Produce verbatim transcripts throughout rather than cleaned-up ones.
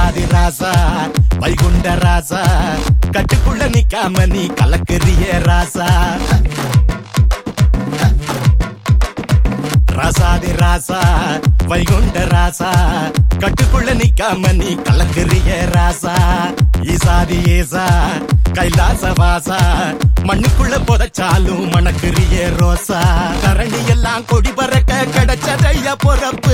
ராசாதி ராசா வைகுண்ட ராசா கட்டுக்குள்ள நிக்காம நீ கலக்குறிய ராசா ராசாதி ராசா வைகுண்ட ராசா கட்டுக்குள்ள நிக்காம நீ கலக்குறிய ராசா ஈசாதி ஏசா கைலாச வாசா மண்ணுக்குள்ள புதைச்சாலும் மணக்குறிய ரோசா கரணி எல்லாம் கொடி பறக்க கிடைச்சதையா பொறப்பு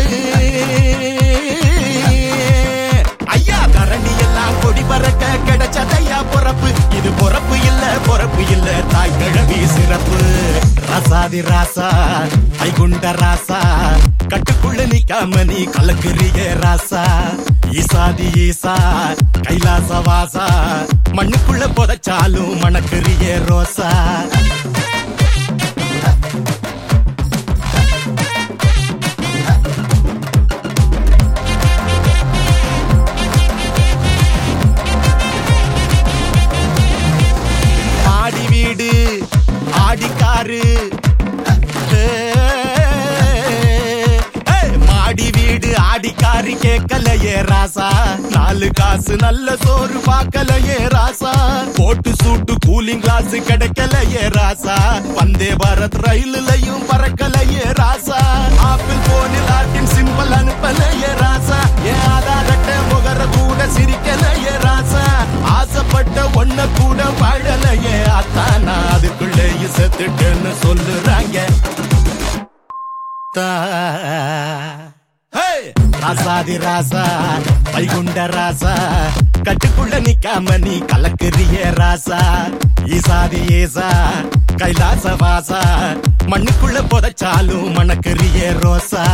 ஐயா கரணி எல்லாம் கொடி பறக்க கிடைச்சதையா பொறப்பு இது பொறப்பு இல்ல பொறப்பு இல்ல தாய் கிழவி சிறப்பு ராசாதி ராசா வைகுண்ட ராசா கட்டுக்குள்ள நிக்காம நீ கலக்குறிய ராசா ஈசாதி ஈசா கைலாச வாசா மண்ணுக்குள்ள புதைச்சாலும் மணக்குறிய ரோசா ஆடி வீடு ஆடிக்காரு மாடி வீடு ஆடிக்காரி கேட்கலையே ராசா நாலு காசு நல்ல சோறு பார்க்கலையே ராசா போட்டு சூட்டு கூலிங் கிளாஸ் கிடைக்கலையே ராசா வந்தே பாரத் ரயிலையும் பறக்கலையே ராசா ஆப்பிள் போனில் ஆட்டின் சிம்பிள் அனுப்பலையே ராசா என் ஆதார் அட்டை முகர கூட சிரிக்கலையே ராசா ஆசைப்பட்ட ஒன்ன கூட வாழலையே அத்தானா அதுக்குள்ளேயே செத்துட்டேன்னு சொல்லுறாங்க ராசாதி ராசா வைகுண்ட ராசா கட்டுக்குள்ள நிக்காம நீ கலக்குறிய ராசா ஈசாதி ஏசா கைலாச வாசா மண்ணுக்குள்ள புதைச்சாலும் மணக்குறிய ரோசா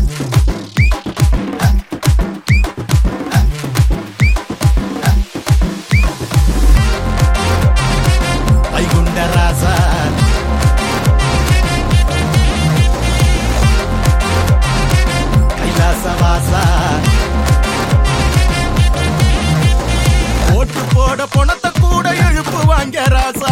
வைகுண்ட ராசா வாசா ஓட்டு போட பணத்தை கூட எழுப்புவாங்க ராசா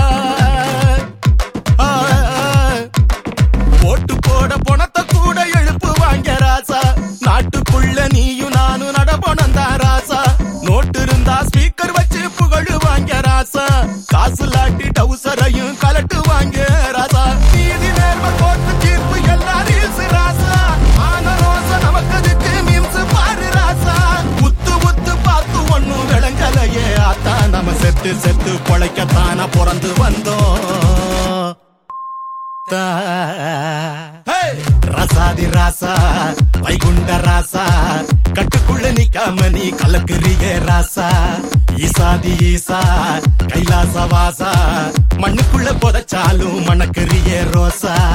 ஓட்டு போட பணத்தை கூட எழுப்புவாங்க ராசா நாட்டுக்குள்ள நீயும் நானும் நடபணந்தா ராசா நோட்டு இருந்தா ஸ்பீக்கர் வச்சு புகழுவாங்க ராசா காசு லாட்டி டவுசரையும் கலட்டுவாங்க ராசா நீதி நேர்ம கோர்ட்டு தீர்ப்பு எல்லாரும் ராசா ஆன ரோசா நமக்கு நம்ம செத்து செத்து பொழைக்கத்தான பிறந்து வந்தோம் ராசாதி ராசா வைகுண்ட ராசா கட்டுக்குள்ள நிக்காம நீ கலக்குறிய ராசா ஈசாதி ஈசா கைலாச வாசா மண்ணுக்குள்ள புதைச்சாலும் மணக்குறிய ரோசா